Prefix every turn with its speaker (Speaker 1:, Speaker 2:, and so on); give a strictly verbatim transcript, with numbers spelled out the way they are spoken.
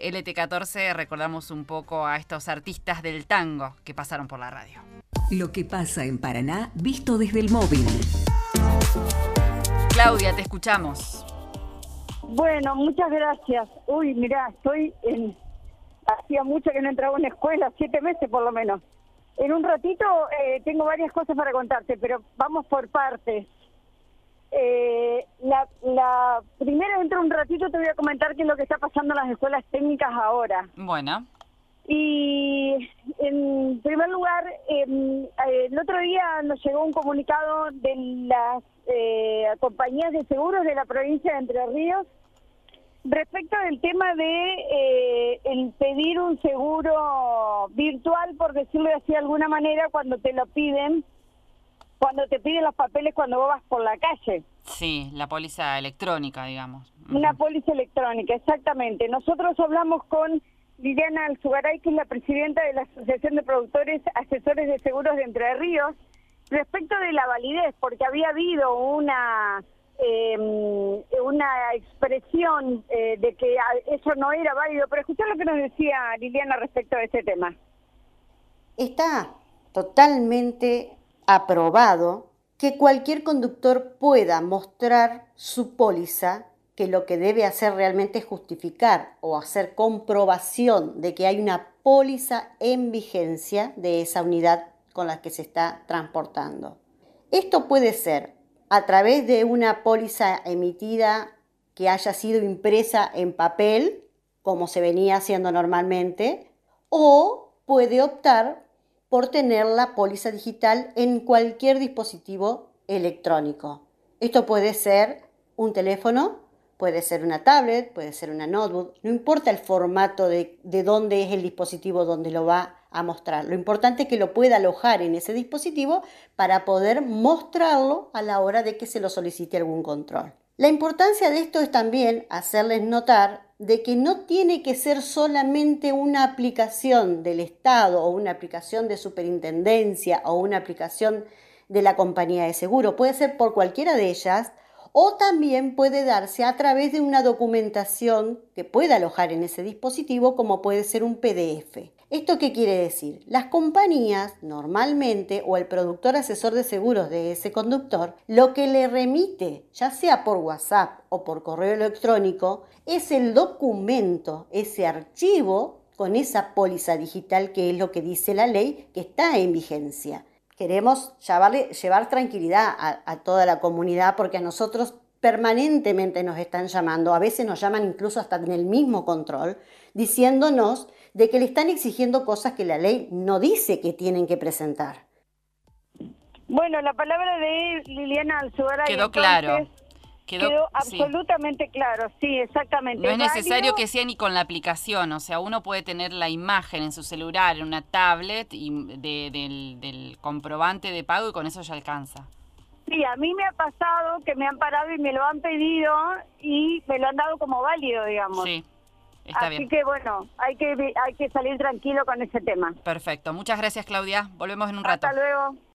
Speaker 1: de L T catorce recordamos un poco a estos artistas del tango que pasaron por la radio.
Speaker 2: Lo que pasa en Paraná, visto desde el móvil.
Speaker 1: Claudia, te escuchamos.
Speaker 3: Bueno, muchas gracias. Uy, mirá, estoy en... Hacía mucho que no entraba a una escuela, siete meses por lo menos. En un ratito eh, tengo varias cosas para contarte, pero vamos por partes. Eh, la, la primero, dentro de un ratito, te voy a comentar qué es lo que está pasando en las escuelas técnicas ahora.
Speaker 1: Bueno.
Speaker 3: Y en primer lugar, eh, el otro día nos llegó un comunicado de las eh, compañías de seguros de la provincia de Entre Ríos respecto del tema de eh, el pedir un seguro virtual, por decirlo así de alguna manera, cuando te lo piden, cuando te piden los papeles cuando vos vas por la calle.
Speaker 1: Sí, la póliza electrónica, digamos.
Speaker 3: Una
Speaker 1: Uh-huh.
Speaker 3: póliza electrónica, exactamente. Nosotros hablamos con Liliana Alzugaray, que es la presidenta de la Asociación de Productores Asesores de Seguros de Entre Ríos, respecto de la validez, porque había habido una... Eh, una expresión eh, de que eso no era válido, pero escuchá lo que nos decía Liliana respecto a ese tema.
Speaker 4: Está totalmente aprobado que cualquier conductor pueda mostrar su póliza, que lo que debe hacer realmente es justificar o hacer comprobación de que hay una póliza en vigencia de esa unidad con la que se está transportando. Esto puede ser a través de una póliza emitida que haya sido impresa en papel, como se venía haciendo normalmente, o puede optar por tener la póliza digital en cualquier dispositivo electrónico. Esto puede ser un teléfono, puede ser una tablet, puede ser una notebook, no importa el formato de, de dónde es el dispositivo donde lo va a mostrar. Lo importante es que lo pueda alojar en ese dispositivo para poder mostrarlo a la hora de que se lo solicite algún control. La importancia de esto es también hacerles notar de que no tiene que ser solamente una aplicación del Estado o una aplicación de superintendencia o una aplicación de la compañía de seguro. Puede ser por cualquiera de ellas, o también puede darse a través de una documentación que pueda alojar en ese dispositivo, como puede ser un P D F. ¿Esto qué quiere decir? Las compañías normalmente, o el productor asesor de seguros de ese conductor, lo que le remite, ya sea por WhatsApp o por correo electrónico, es el documento, ese archivo con esa póliza digital, que es lo que dice la ley que está en vigencia. Queremos llevarle, llevar tranquilidad a, a toda la comunidad, porque a nosotros permanentemente nos están llamando, a veces nos llaman incluso hasta en el mismo control, diciéndonos de que le están exigiendo cosas que la ley no dice que tienen que presentar.
Speaker 3: Bueno, la palabra de Liliana Alzugaray
Speaker 1: Quedó
Speaker 3: entonces,
Speaker 1: claro. Quedó,
Speaker 3: quedó
Speaker 1: sí.
Speaker 3: absolutamente claro, sí, exactamente.
Speaker 1: No es necesario
Speaker 3: válido,
Speaker 1: que sea ni con la aplicación, o sea, uno puede tener la imagen en su celular, en una tablet, y de, del, del comprobante de pago, y con eso ya alcanza.
Speaker 3: Sí, a mí me ha pasado que me han parado y me lo han pedido y me lo han dado como válido, digamos.
Speaker 1: Sí, está
Speaker 3: Así
Speaker 1: bien.
Speaker 3: que bueno, hay que hay que salir tranquilo con ese tema.
Speaker 1: Perfecto. Muchas gracias, Claudia. Volvemos en un rato.
Speaker 3: Hasta luego.